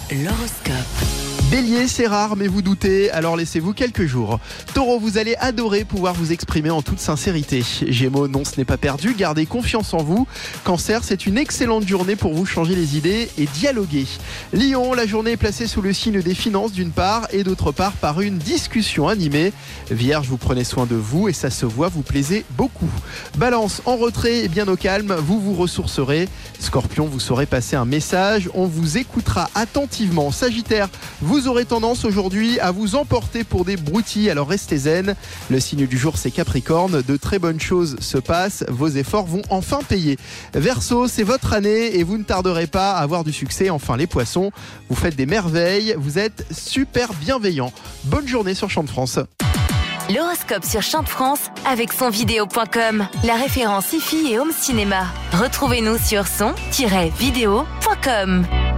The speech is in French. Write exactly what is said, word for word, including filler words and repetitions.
L'horoscope. Bélier, c'est rare mais vous doutez, alors laissez-vous quelques jours. Taureau, vous allez adorer pouvoir vous exprimer en toute sincérité. Gémeaux, non, ce n'est pas perdu, gardez confiance en vous. Cancer, c'est une excellente journée pour vous changer les idées et dialoguer. Lion, la journée est placée sous le signe des finances d'une part et d'autre part par une discussion animée. Vierge, vous prenez soin de vous et ça se voit, vous plaisez beaucoup. Balance, en retrait et bien au calme, vous vous ressourcerez. Scorpion, vous saurez passer un message, on vous écoutera attentivement. Sagittaire, vous Vous aurez tendance aujourd'hui à vous emporter pour des broutilles, alors restez zen. Le signe du jour, c'est Capricorne. De très bonnes choses se passent, vos efforts vont enfin payer. Verseau, c'est votre année et vous ne tarderez pas à avoir du succès. Enfin, les poissons, vous faites des merveilles, vous êtes super bienveillants. Bonne journée sur Chant de France. L'horoscope sur Chant de France avec son vidéo point com, la référence hi-fi et home cinéma. Retrouvez-nous sur son tiret vidéo point com.